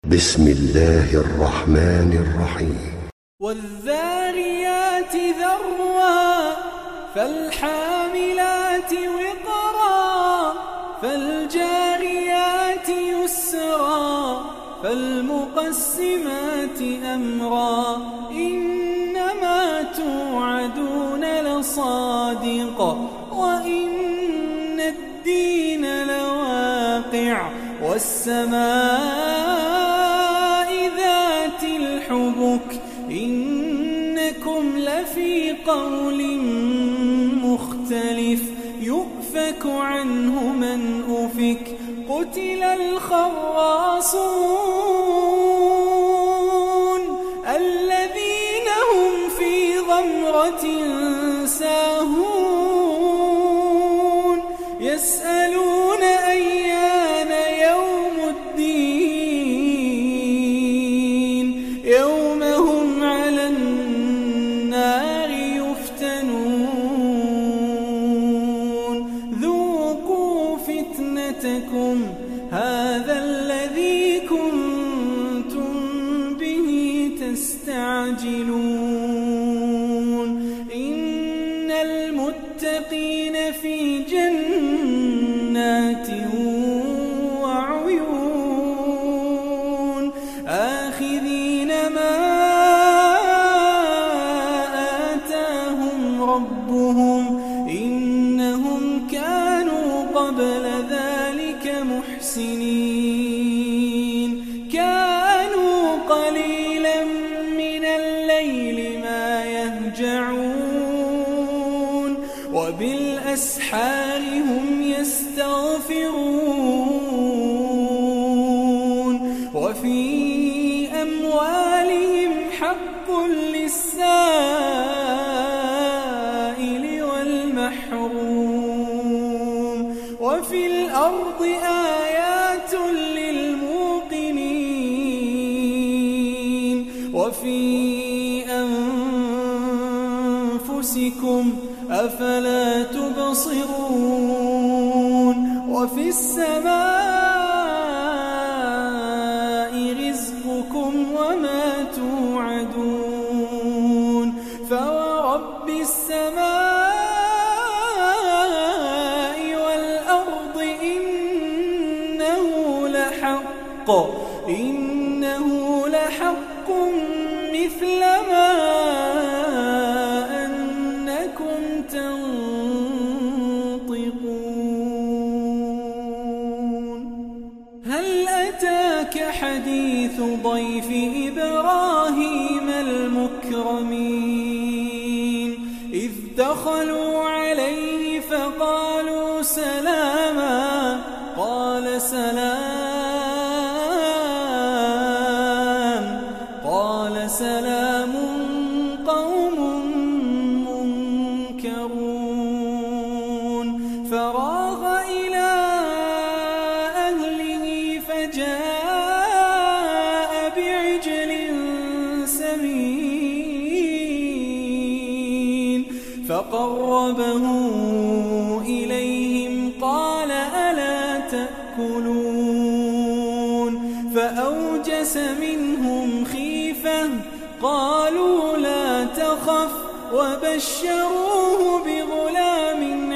بسم الله الرحمن الرحيم. والذاريات ذروا فالحاملات وقرا فالجاريات يسرا فالمقسمات أمرا إنما توعدون لصادق وإن الدين لواقع والسماء ذات الحبك إنكم لفي قول مختلف يؤفك عنه من أفك قتل الخراصون الذين هم في غمرة ساهون يسألون أيان يوم الدين يوم هم على النار يفتنون ذوقوا فتنتكم هذا الذي كنتم به تستعجلون إن المتقين في جنات وعيون آخذين ما آتاهم ربهم إنهم كانوا قبل ذلك محسنين كانوا قليلا من الليل ما يهجعون وبالأسحار هم يستغفرون وفي أموالهم حق للسائل والمحروم وفي الأرض آيات للموقنين وفي أنفسكم أفلا تبصرون وفي السماء رزقكم وما توعدون فورب السماء والأرض إنه لحق مثل ما أنكم تنطقون هل أتاك حديث ضيف إبراهيم المكرمين إذ دخلوا عليه فقالوا سلاما قال سلام قوم منكرون فراغ إلى أهله فجاء بعجل سمين فقربه إليهم قال ألا تأكلون فأوجس منهم خيفة قالوا لا تخف وبشروه بغلام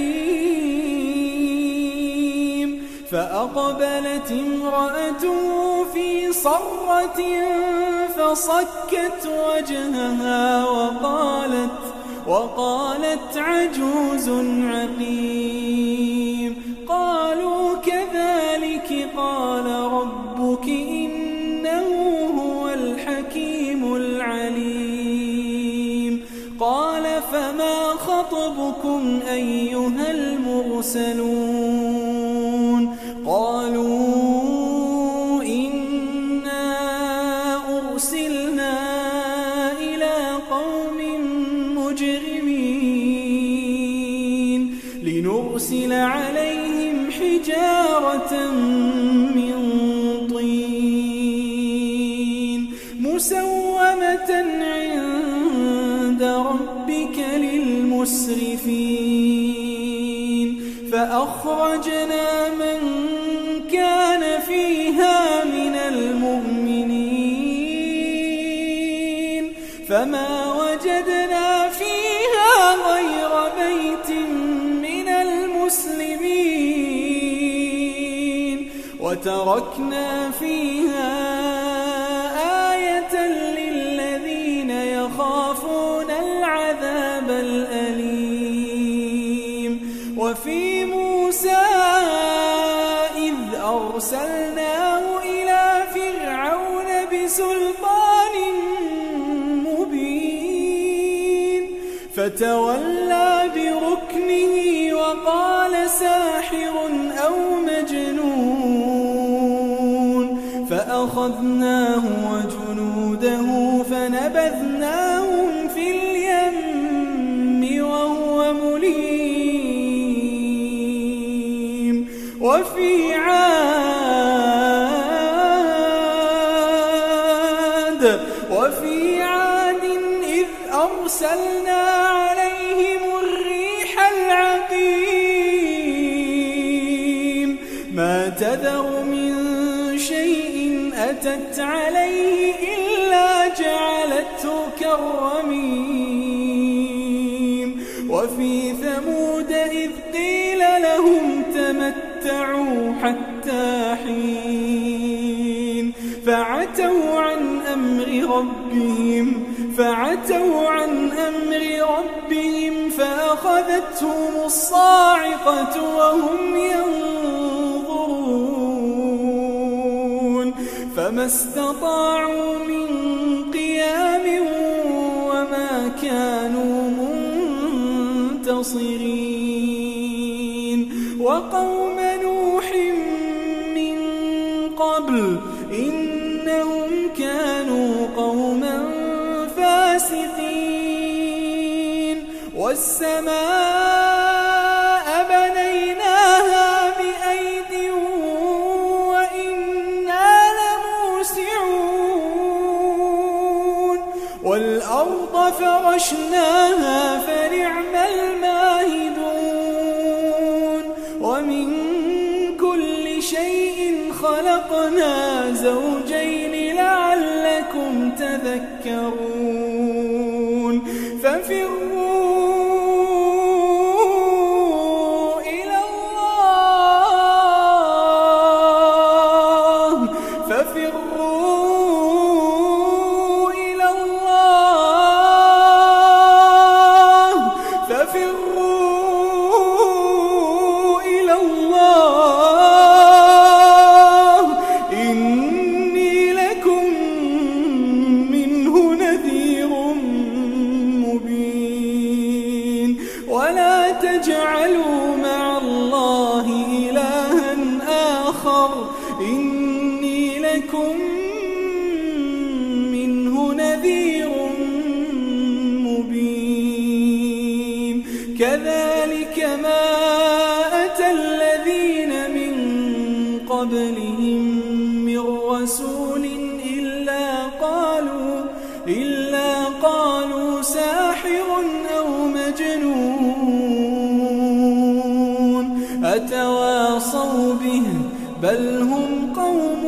عليم فأقبلت امرأته في صرة فصكت وجهها وقالت عجوز عقيم قالوا كذلك قال ربك إنه هو الحكيم العليم قال فما خطبكم أيها المرسلون قالوا إنا أرسلنا إلى قوم مجرمين لنرسل عليهم حجارة من طين مسومة عند ربك للمسرفين فأخرجنا من كان فيها من المؤمنين فما وجدنا فيها غير بيت من المسلمين وتركنا فيها آية للذين يخافون العذاب الأليم. وفي موسى إذ أرسلناه إلى فرعون بسلطان مبين فتولى بركنه وقال ساحر أو مجنون فأخذناه وجنوده فنبذناهم في اليم وهو مليم. وفي عاد إذ أرسلنا عليهم الريح العقيم ما تذر من شيء أتت عليه إلا جعلته كالرميم. وفي ثمود إذ قيل لهم تمتعوا حتى حين فعتوا عن أمر ربهم فأخذتهم الصاعقة وهم ينظرون فما استطاعوا من قيام وما كانوا منتصرين. وقوم نوح من قبل إنهم كانوا قوما فاسقين. والسماء بنيناها بأيد وإنا لموسعون. والأرض فرشناها فنعم الماهدون. ومن كل شيء خلقنا زوجين لعلكم تذكرون. ففروا إلى الله ففروا إلى الله إني لكم منه نذير مبين. ولا تجعلوا مع الله إلها آخر إني لكم منه نذير مبين. كذلك ما أتى الذين من قبلهم من رسول إلا قالوا ساحر أو مجنون أتواصوا به بل هم قوم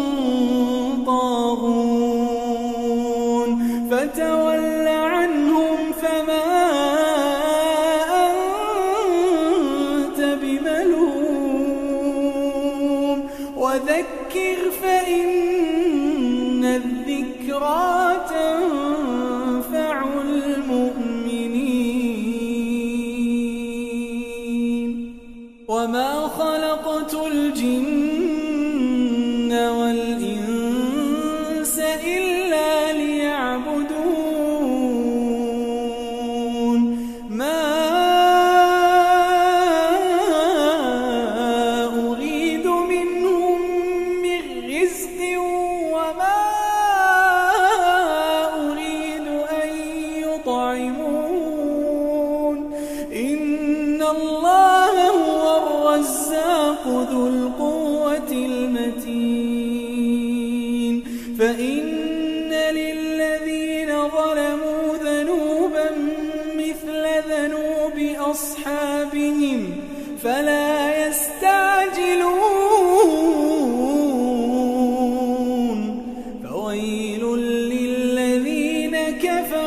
طاغون. فتول عنهم فما أنت بملوم وذكر فإن الذكرى تنفع المؤمنين. وما خلقت الجن والإنس إلا ليعبدون. ما أريد منهم من رزق وما أريد أن يطعمون. إن الله هو الرزاق ذو القوة المتين. فإن للذين ظلموا ذنوبا مثل ذنوب أصحابهم فلا يستعجلون. فويل للذين كفروا